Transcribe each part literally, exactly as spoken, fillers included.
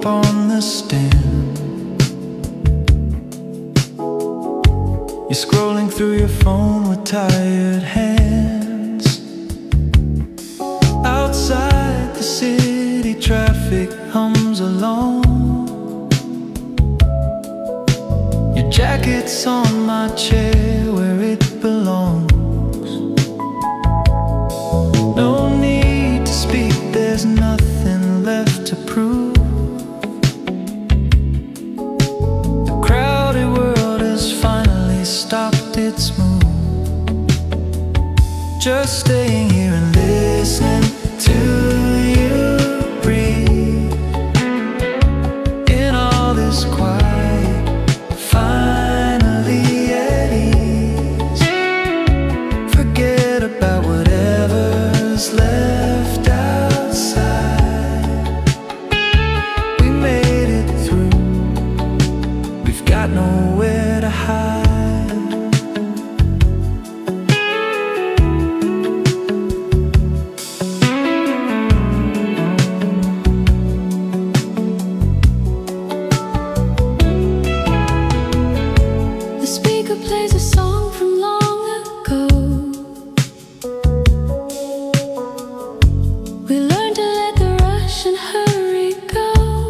up on the stand. You're scrolling through your phone with tired hands. Outside the city, traffic hums along. Your jacket's on my chair where it belongs. No need to speak, there's nothing left to prove. The crowded world has finally stopped its move. Just staying here and listening to you breathe. In all this quiet, finally at ease. Forget about whatever's left outside. We made it through, we've got nowhere to hide. The speaker plays a song from long ago. We learned to let the rush and hurry go.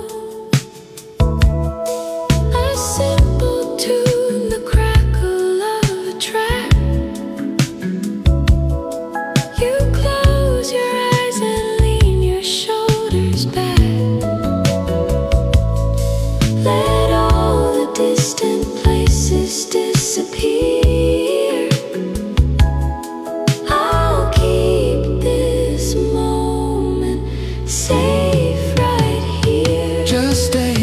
A simple tune, the crackle of a track. You close your eyes and lean your shoulders back. Let all the distant places disappear. I'll keep this moment safe right here. Just stay